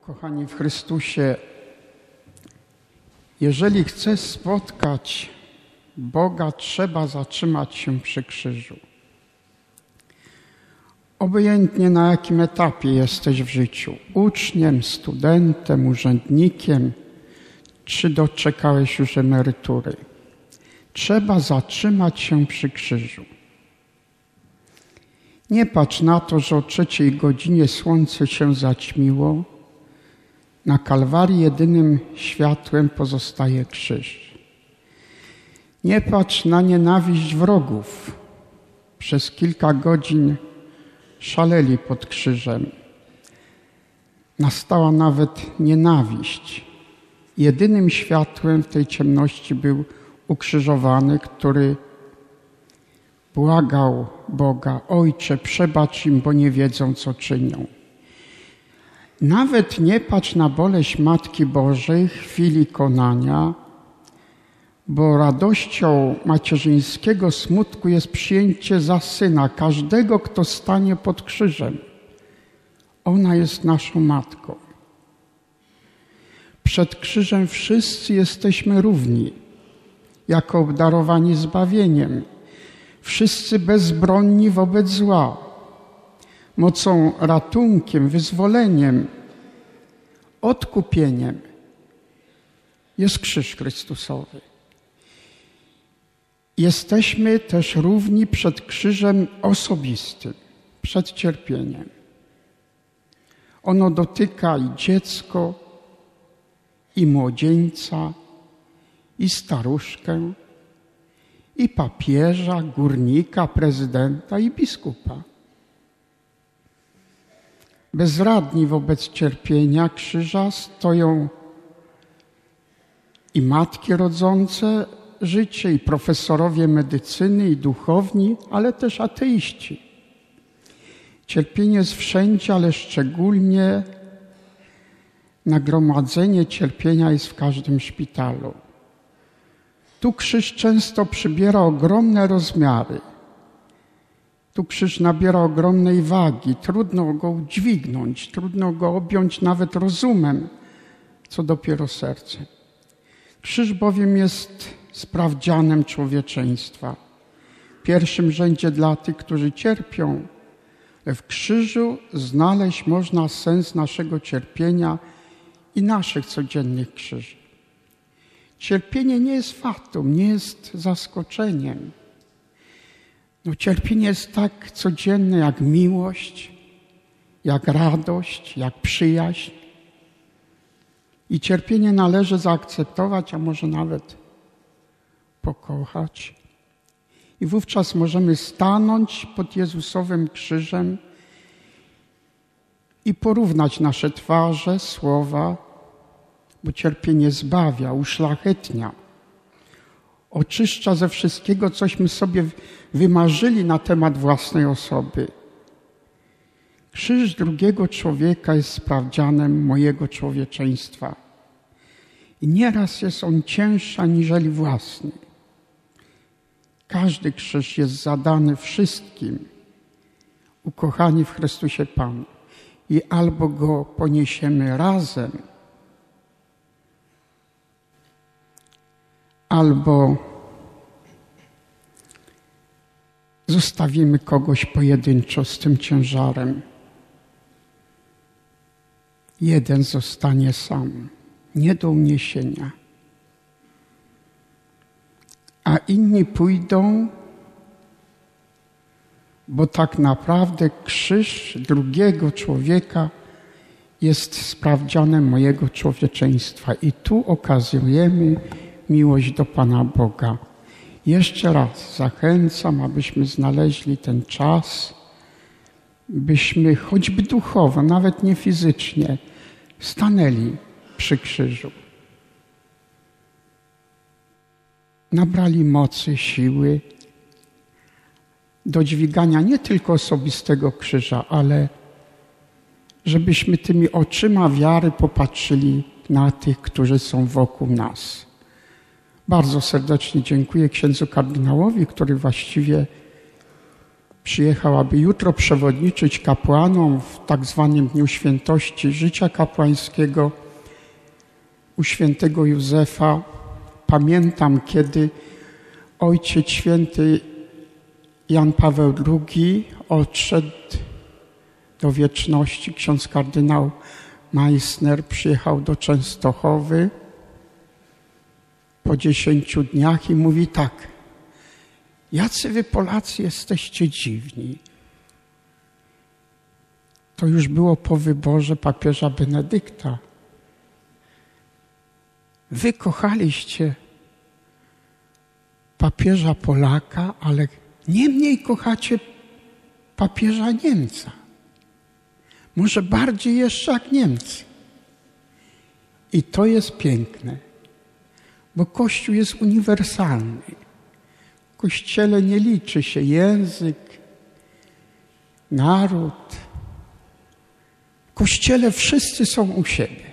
Kochani w Chrystusie, jeżeli chcesz spotkać Boga, trzeba zatrzymać się przy krzyżu. Obojętnie na jakim etapie jesteś w życiu, uczniem, studentem, urzędnikiem, czy doczekałeś już emerytury, trzeba zatrzymać się przy krzyżu. Nie patrz na to, że o 3:00 słońce się zaćmiło. Na Kalwarii jedynym światłem pozostaje krzyż. Nie patrz na nienawiść wrogów. Przez kilka godzin szaleli pod krzyżem. Nastała nawet nienawiść. Jedynym światłem w tej ciemności był ukrzyżowany, który błagał Boga: Ojcze, przebacz im, bo nie wiedzą, co czynią. Nawet nie patrz na boleść Matki Bożej w chwili konania, bo radością macierzyńskiego smutku jest przyjęcie za syna każdego, kto stanie pod krzyżem. Ona jest naszą matką. Przed krzyżem wszyscy jesteśmy równi, jako obdarowani zbawieniem. Wszyscy bezbronni wobec zła. Mocą, ratunkiem, wyzwoleniem, odkupieniem jest krzyż Chrystusowy. Jesteśmy też równi przed krzyżem osobistym, przed cierpieniem. Ono dotyka i dziecko, i młodzieńca, i staruszkę, i papieża, górnika, prezydenta i biskupa. Bezradni wobec cierpienia krzyża stoją i matki rodzące życie, i profesorowie medycyny, i duchowni, ale też ateiści. Cierpienie jest wszędzie, ale szczególnie nagromadzenie cierpienia jest w każdym szpitalu. Tu krzyż często przybiera ogromne rozmiary. Tu krzyż nabiera ogromnej wagi, trudno go udźwignąć, trudno go objąć nawet rozumem, co dopiero sercem. Krzyż bowiem jest sprawdzianem człowieczeństwa. W pierwszym rzędzie dla tych, którzy cierpią. W krzyżu znaleźć można sens naszego cierpienia i naszych codziennych krzyży. Cierpienie nie jest fatum, nie jest zaskoczeniem. Cierpienie jest tak codzienne jak miłość, jak radość, jak przyjaźń. I cierpienie należy zaakceptować, a może nawet pokochać. I wówczas możemy stanąć pod Jezusowym krzyżem i porównać nasze twarze, słowa, bo cierpienie zbawia, uszlachetnia. Oczyszcza ze wszystkiego, cośmy sobie wymarzyli na temat własnej osoby. Krzyż drugiego człowieka jest sprawdzianem mojego człowieczeństwa. I nieraz jest on cięższy aniżeli własny. Każdy krzyż jest zadany wszystkim, ukochani w Chrystusie Panu. I albo go poniesiemy razem, albo zostawimy kogoś pojedynczo z tym ciężarem. Jeden zostanie sam, nie do uniesienia, a inni pójdą, bo tak naprawdę krzyż drugiego człowieka jest sprawdzianem mojego człowieczeństwa. I tu okazujemy miłość do Pana Boga. Jeszcze raz zachęcam, abyśmy znaleźli ten czas, byśmy choćby duchowo, nawet nie fizycznie, stanęli przy krzyżu. Nabrali mocy, siły do dźwigania nie tylko osobistego krzyża, ale żebyśmy tymi oczyma wiary popatrzyli na tych, którzy są wokół nas. Bardzo serdecznie dziękuję księdzu kardynałowi, który właściwie Przyjechał, aby jutro przewodniczyć kapłanom w tak zwanym Dniu Świętości Życia Kapłańskiego u świętego Józefa. Pamiętam, kiedy Ojciec Święty Jan Paweł II odszedł do wieczności. Ksiądz kardynał Meissner przyjechał do Częstochowy po 10 dniach i mówi tak: jacy wy Polacy jesteście dziwni. To już było po wyborze papieża Benedykta. Wy kochaliście papieża Polaka, ale nie mniej kochacie papieża Niemca. Może bardziej jeszcze jak Niemcy. I to jest piękne, bo Kościół jest uniwersalny. W Kościele nie liczy się język, naród. W Kościele wszyscy są u siebie.